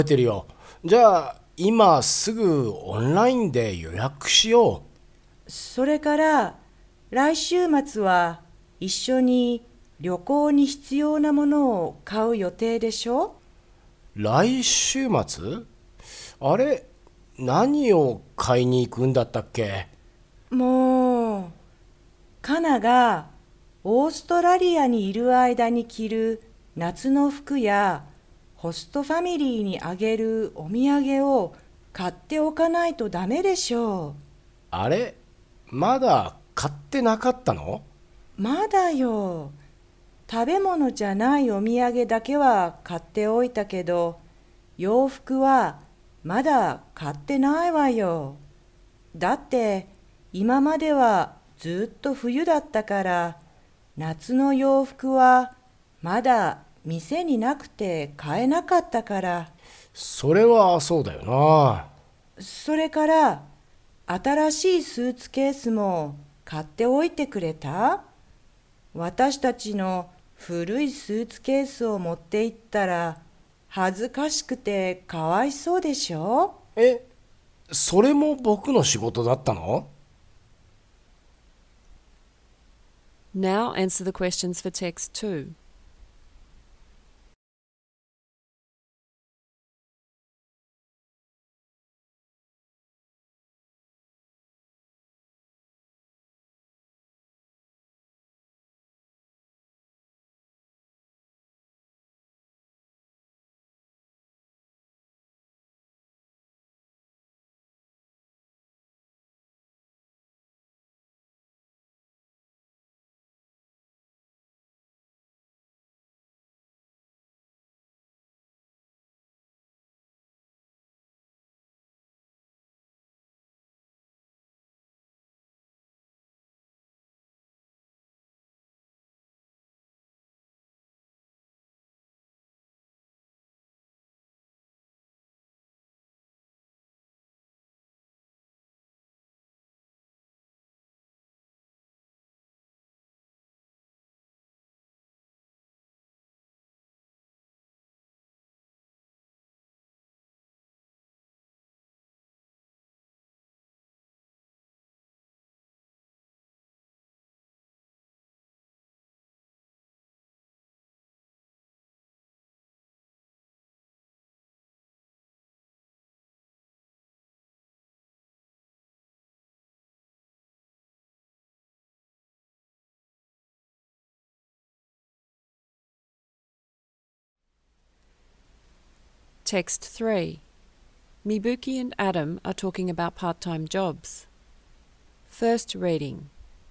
えてるよ。じゃあ今すぐオンラインで予約しよそれから来週末は一緒に旅行に必要なものを買う予定でしょ？ う。来週末？あれ、何を買いに行くんだったっけ？ もう、カナがオーストラリアにいる間に着る夏の服やホストファミリーにあげるお土産を買っておかないとダメでしょあれ、まだ買ってなかったの？ う。まだよ。食べ物じゃないお土産だけは買っておいたけど、洋服はまだ買ってないわよ。だって今まではずっと冬だったから、夏の洋服はまだ店になくて買えなかったから。 それはそうだよな。 それから新しいスーツケースも買っておいてくれた？私たちの古いスーツケースを持って行ったら恥ずかしくてかわいそうでしょ？ え、それも僕の仕事だったの？ Now answer the questions for text 2. Text 3. Mibuki and Adam are talking about part-time jobs. First reading.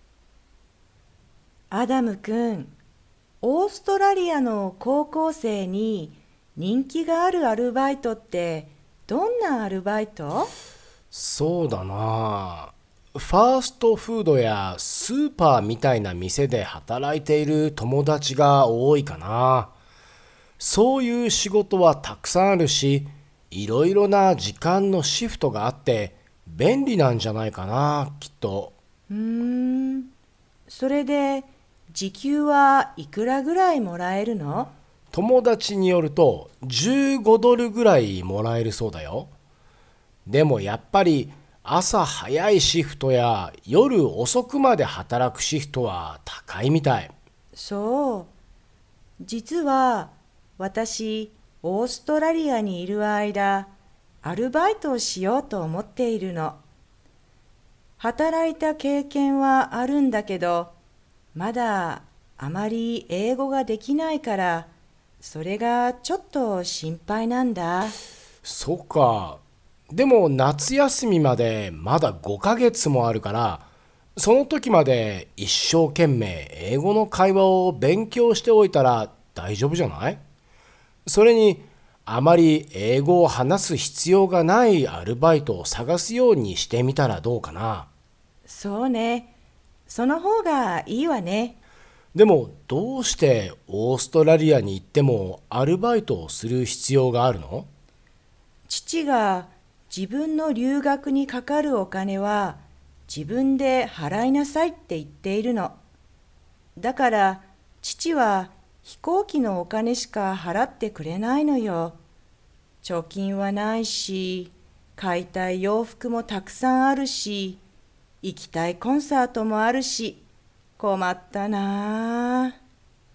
アダムくん、オーストラリアの高校生に人気があるアルバイトってどんなアルバイト？ そうだな。ファーストフードやスーパーみたいな店で働いている友達が多いかな。そういう仕事はたくさんあるし、いろいろな時間のシフトがあって便利なんじゃないかな、きっと。 うーん、それで時給はいくらぐらいもらえるの？ 友達によると15ドルぐらいもらえるそうだよ。でもやっぱり朝早いシフトや夜遅くまで働くシフトは高いみたい。 そう。実は私、オーストラリアにいる間、アルバイトをしようと思っているの。働いた経験はあるんだけど、まだあまり英語ができないから、それがちょっと心配なんだ。 そっか。でも夏休みまでまだ5ヶ月もあるから、その時まで一生懸命英語の会話を勉強しておいたら大丈夫じゃない？それに、あまり英語を話す必要がないアルバイトを探すようにしてみたらどうかな。 そうね。その方がいいわね。 でもどうしてオーストラリアに行ってもアルバイトをする必要があるの？ 父が自分の留学にかかるお金は自分で払いなさいって言っているの。だから父は飛行機のお金しか払ってくれないのよ。 貯金はないし、買いたい洋服もたくさんあるし、行きたいコンサートもあるし、困ったなあ。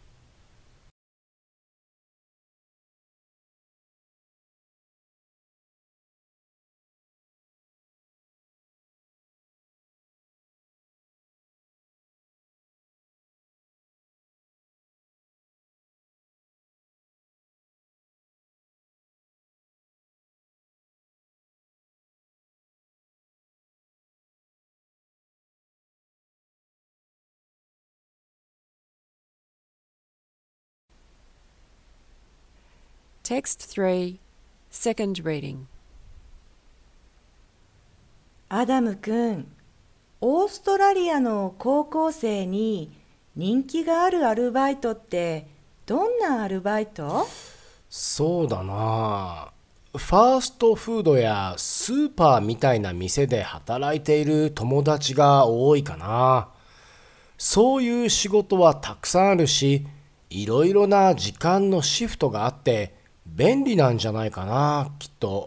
Text 3, second reading. アダムくん、オーストラリアの高校生に人気があるアルバイトってどんなアルバイト？ そうだな。ファーストフードやスーパーみたいな店で働いている友達が多いかな。そういう仕事はたくさんあるし、いろいろな時間のシフトがあって便利なんじゃないかな、きっと。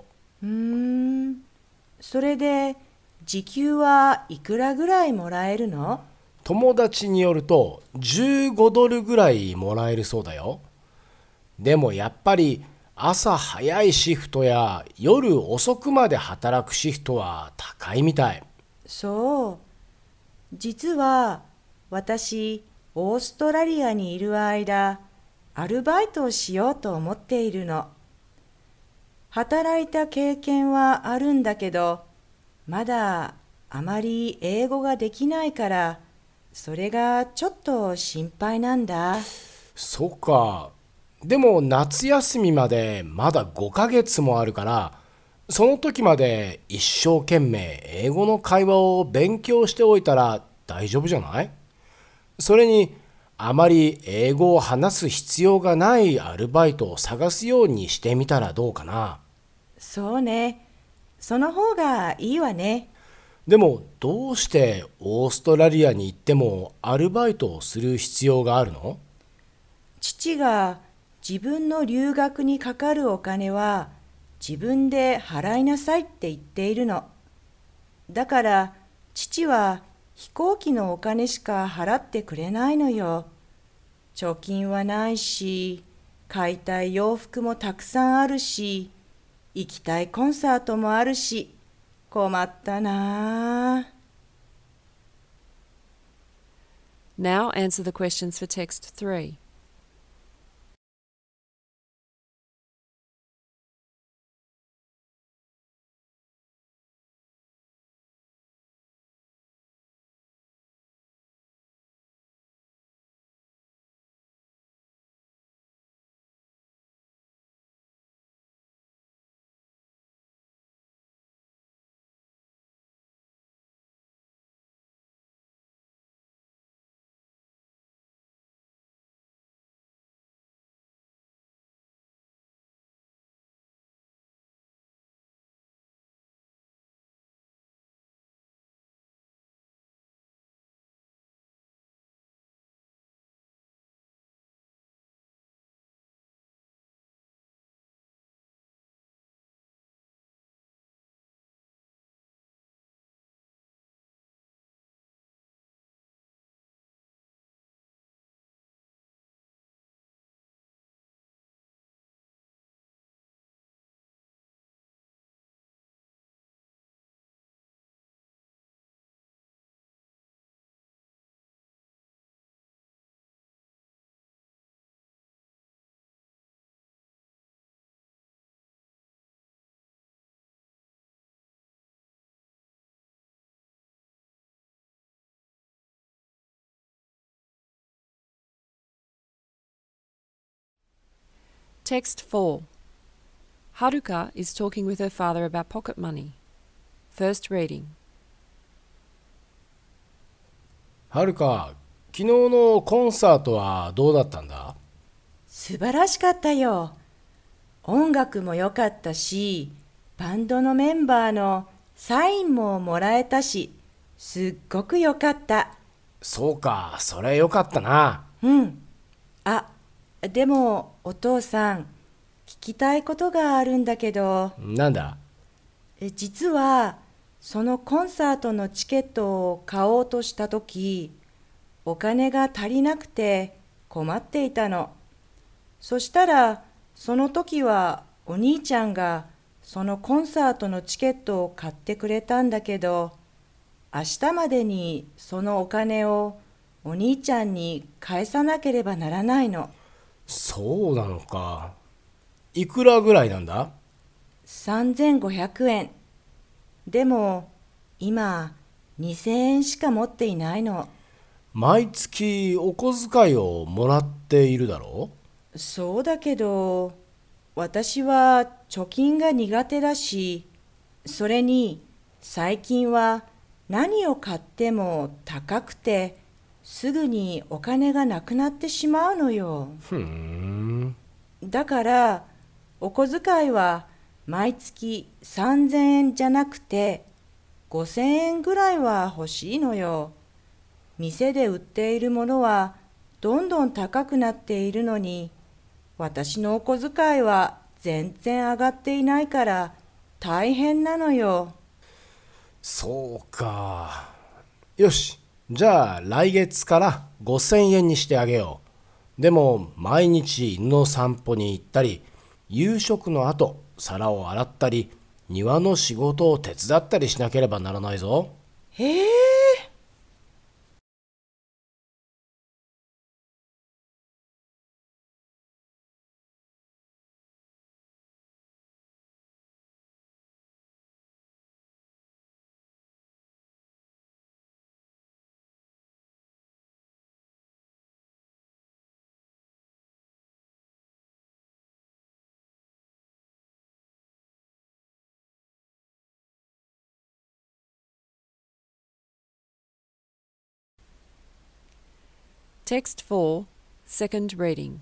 それで時給はいくらぐらいもらえるの？ 友達によると15ドルぐらいもらえるそうだよ。でもやっぱり朝早いシフトや夜遅くまで働くシフトは高いみたい。 そう。実は私、オーストラリアにいる間、アルバイトをしようと思っているの。働いた経験はあるんだけど、まだあまり英語ができないから、それがちょっと心配なんだ。 そっか。でも夏休みまでまだ5ヶ月もあるから、その時まで一生懸命英語の会話を勉強しておいたら大丈夫じゃない？それにあまり英語を話す必要がないアルバイトを探すようにしてみたらどうかな。 そうね。その方がいいわね。 でもどうしてオーストラリアに行ってもアルバイトをする必要があるの？ 父が自分の留学にかかるお金は自分で払いなさいって言っているの。だから父は飛行機のお金しか払ってくれないのよ。貯金はないし、買いたい洋服もたくさんあるし、行きたいコンサートもあるし、困ったなあ。 Now answer the questions for text 3. Text 4. Haruka is talking with her father about pocket money. First reading. はるか、昨日のコンサートはどうだったんだ？ 素晴らしかったよ。音楽も良かったし、バンドのメンバーのサインももらえたし、すっごく良かった。 そうか、それよかったな。 うん。あ、でもお父さん、 聞きたいことがあるんだけど、 なんだ？ 実はそのコンサートのチケットを買おうとしたとき、お金が足りなくて困っていたの。そしたらその時はお兄ちゃんがそのコンサートのチケットを買ってくれたんだけど、明日までにそのお金をお兄ちゃんに返さなければならないの。 そうなのか。いくらぐらいなんだ？ 3500円。でも今2000円しか持っていないの。 毎月お小遣いをもらっているだろそうだけど、私は貯金が苦手だし、それに最近は何を買っても高くて、すぐにお金がなくなってしまうのよ。 う。 だから、お小遣いは毎月3000円じゃなくて、5000円ぐらいは欲しいのよ。店で売っているものはどんどん高くなっているのに、私のお小遣いは全然上がっていないから大変なのよ。 そうか。よし。じゃあ来月から5000円にしてあげよう。でも毎日犬の散歩に行ったり、夕食の後皿を洗ったり、庭の仕事を手伝ったりしなければならないぞ。 へえ、 Text 4, Second Reading.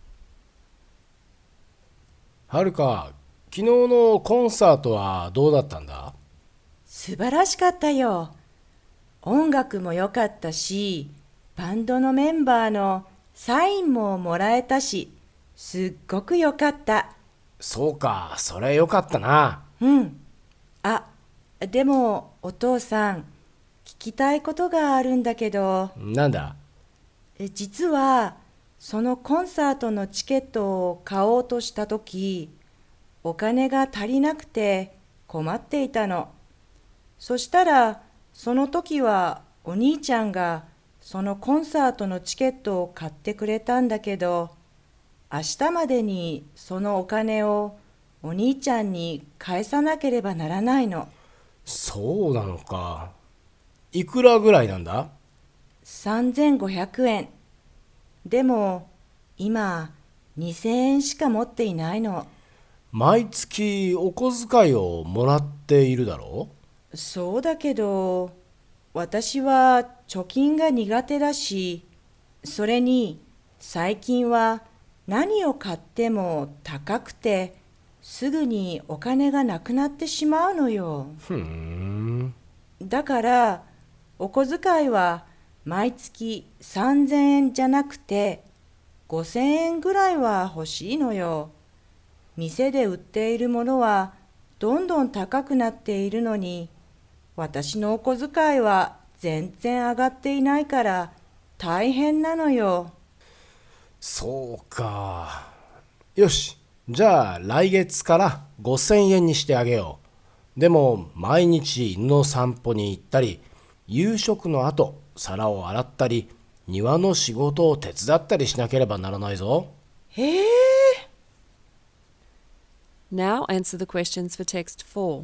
はるか、昨日のコンサートはどうだったんだ？ 素晴らしかったよ。音楽も良かったし、バンドのメンバーのサインももらえたし、すっごく良かった。 そうか、それよかったな。 うん。あ、でもお父さん、聞きたいことがあるんだけど、 なんだ？ 実はそのコンサートのチケットを買おうとしたとき、お金が足りなくて困っていたの。そしたらその時はお兄ちゃんがそのコンサートのチケットを買ってくれたんだけど、明日までにそのお金をお兄ちゃんに返さなければならないの。 そうなのか。いくらぐらいなんだ？ 3500円。でも今2000円しか持っていないの。 毎月お小遣いをもらっているだろそうだけど、私は貯金が苦手だし、それに最近は何を買っても高くて、すぐにお金がなくなってしまうのよ。だから、お小遣いは毎月3000円じゃなくて、5000円ぐらいは欲しいのよ。店で売っているものはどんどん高くなっているのに、私のお小遣いは全然上がっていないから大変なのよ。 そうか。よし。じゃあ来月から5000円にしてあげよう。でも毎日犬の散歩に行ったり、夕食の後皿を洗ったり、庭の仕事を手伝ったりしなければならないぞ。 へえ、 Now answer the questions for text 4.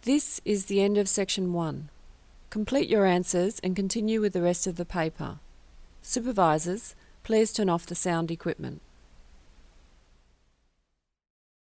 This is the end of section 1. Complete your answers and continue with the rest of the paper. Supervisors, please turn off the sound equipment.